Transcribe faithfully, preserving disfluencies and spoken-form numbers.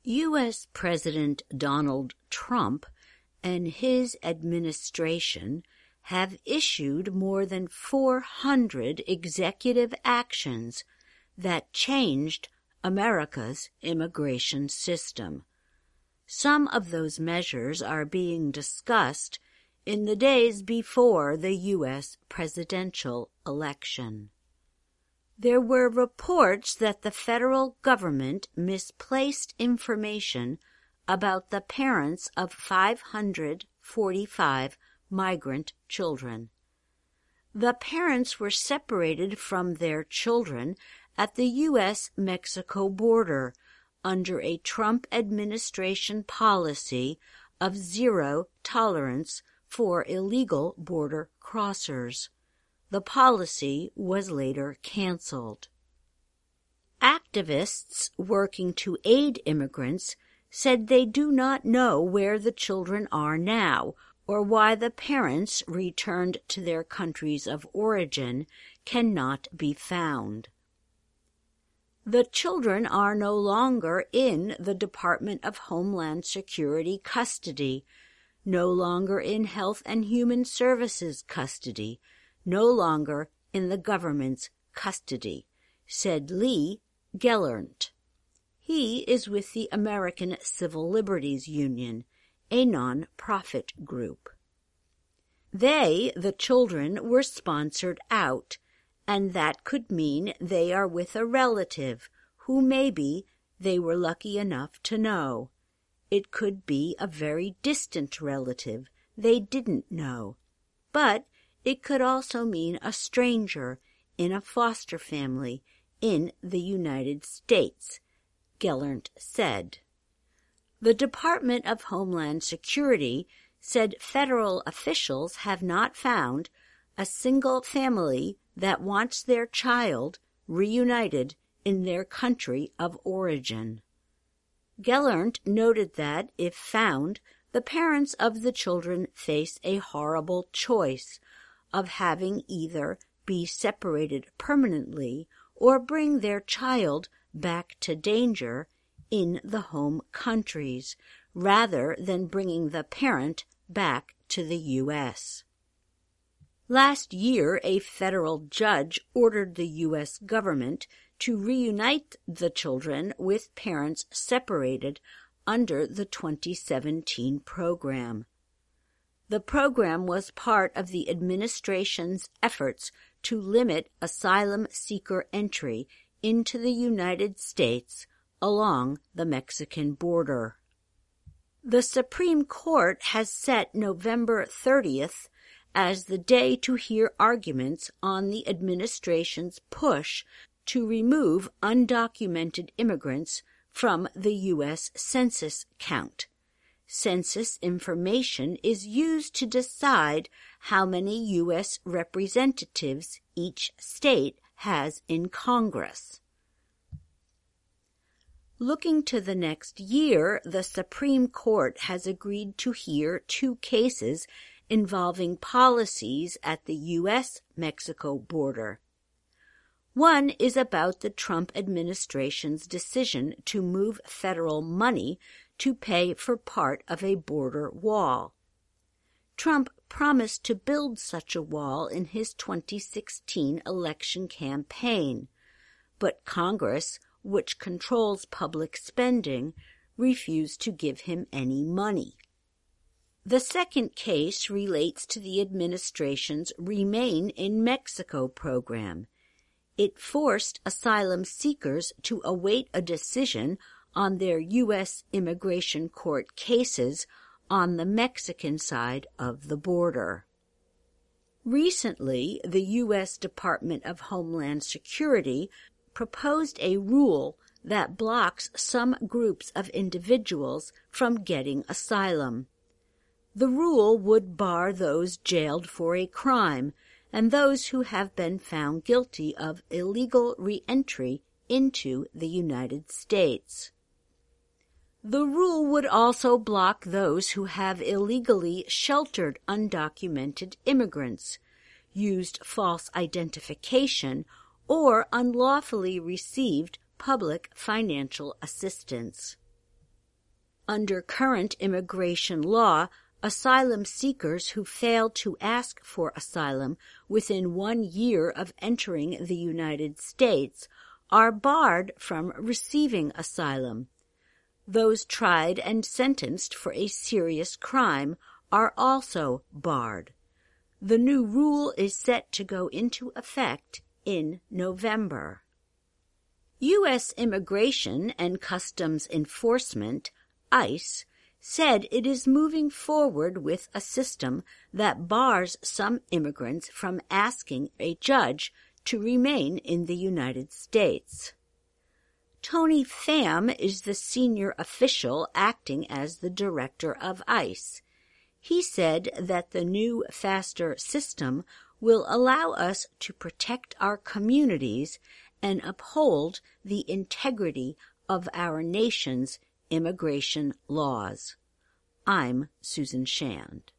U S President Donald Trump and his administration have issued more than four hundred executive actions that changed America's immigration system. Some of those measures are being discussed in the days before the U S presidential election. There were reports that the federal government misplaced information about the parents of five hundred forty-five migrant children. The parents were separated from their children at the U S Mexico border under a Trump administration policy of zero tolerance for illegal border crossers. The policy was later canceled. Activists working to aid immigrants said they do not know where the children are now or why the parents returned to their countries of origin cannot be found. The children are no longer in the Department of Homeland Security custody, no longer in Health and Human Services custody, no longer in the government's custody, said Lee Gelernt. He is with the American Civil Liberties Union, a non-profit group. They, the children, were sponsored out, and that could mean they are with a relative who maybe they were lucky enough to know. It could be a very distant relative they didn't know, but it could also mean a stranger in a foster family in the United States, Gelernt said. The Department of Homeland Security said federal officials have not found a single family that wants their child reunited in their country of origin. Gelernt noted that, if found, the parents of the children face a horrible choice of having either be separated permanently or bring their child back to danger in the home countries, rather than bringing the parent back to the U S Last year, a federal judge ordered the U S government to reunite the children with parents separated under the twenty seventeen program. The program was part of the administration's efforts to limit asylum seeker entry into the United States along the Mexican border. The Supreme Court has set November thirtieth as the day to hear arguments on the administration's push to remove undocumented immigrants from the U S Census count. Census information is used to decide how many U S representatives each state has in Congress. Looking to the next year, the Supreme Court has agreed to hear two cases involving policies at the U S Mexico border. One is about the Trump administration's decision to move federal money to pay for part of a border wall. Trump promised to build such a wall in his twenty sixteen election campaign, but Congress, which controls public spending, refused to give him any money. The second case relates to the administration's Remain in Mexico program. It forced asylum seekers to await a decision on their U S immigration court cases on the Mexican side of the border. Recently, the U S Department of Homeland Security proposed a rule that blocks some groups of individuals from getting asylum. The rule would bar those jailed for a crime and those who have been found guilty of illegal re-entry into the United States. The rule would also block those who have illegally sheltered undocumented immigrants, used false identification, or unlawfully received public financial assistance. Under current immigration law, asylum seekers who fail to ask for asylum within one year of entering the United States are barred from receiving asylum. Those tried and sentenced for a serious crime are also barred. The new rule is set to go into effect in November. U S Immigration and Customs Enforcement, ICE, said it is moving forward with a system that bars some immigrants from asking a judge to remain in the United States. Tony Pham is the senior official acting as the director of ICE. He said that the new, faster system will allow us to protect our communities and uphold the integrity of our nation's immigration laws. I'm Susan Shand.